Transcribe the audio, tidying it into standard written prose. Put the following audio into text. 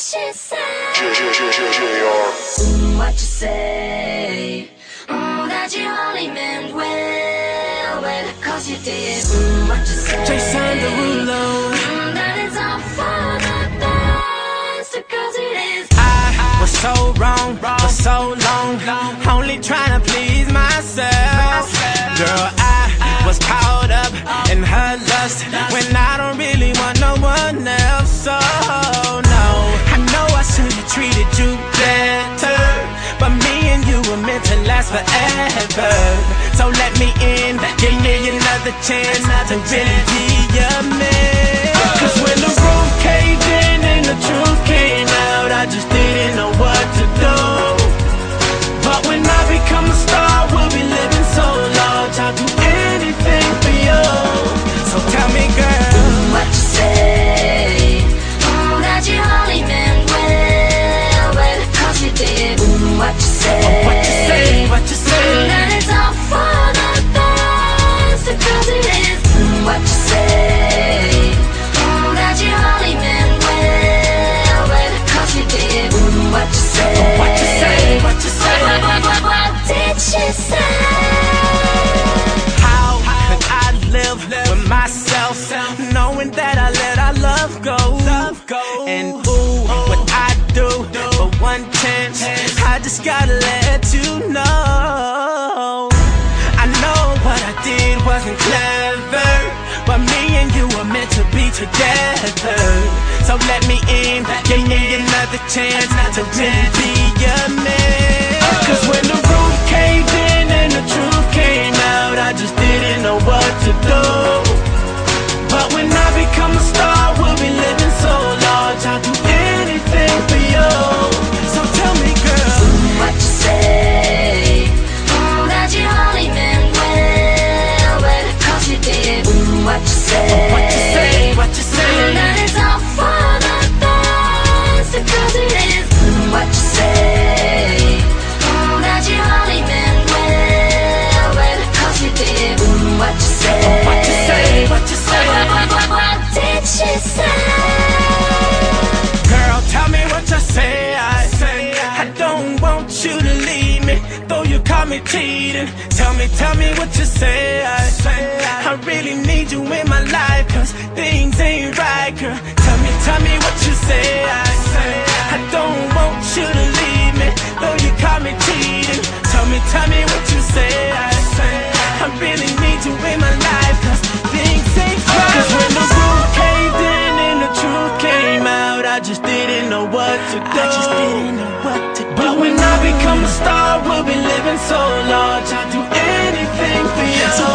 she say? What you say? That you only meant well, cause you did. What you say? Jason Derulo. That it's all for the best, cause it is. I was so wrong for so long, only trying to please myself. Girl, I was caught up in her lust when I don't really want no one else. So no, I know I should have treated you better, but me and you were meant to last forever. So let me in, give me another chance to really be your man. Cause when the roof caved in and the truth came out, I just didn't know what to do. But when I become a star, we'll be living so large, I'll do anything for you. So tell me, girl, what you say? That you only meant well, cause you did. What you say? What you say? What you say? That it's all for the best, cause it is. What you say? That you only meant well, cause you did. What you say? What you say? What you say? What did she say? How could I live with myself, knowing that I let our love go? And ooh, what I do for one chance, I just gotta let you know. I know what I did wasn't clever, but me and you were meant to be together. So let me in, give me another chance to really be your man. Cause when the roof caved in and the truth came out, I just didn't know what to do. But when I become a star, we'll be living so large, I'll do anything for you. So tell me, girl, what you say? That you only meant well, cause you did. What you say? what you say? What you say? That it's all for the best, cause it is. What you say? That you only meant well, cause you did. What you say? What you say? What you say? What did she say? Girl, tell me what you say. I don't want you to leave me, though you caught me cheating. Tell me what you say. I really need you in my life, cause things ain't right, girl. Tell me what you say. I don't want you to leave me, though you caught me cheating. Tell me what you say. I really need you in my life, cause things ain't right. Cause when the roof caved in and the truth came out, I just didn't know what to do. But when I become a star, we'll be living so large, I'll do anything for you. So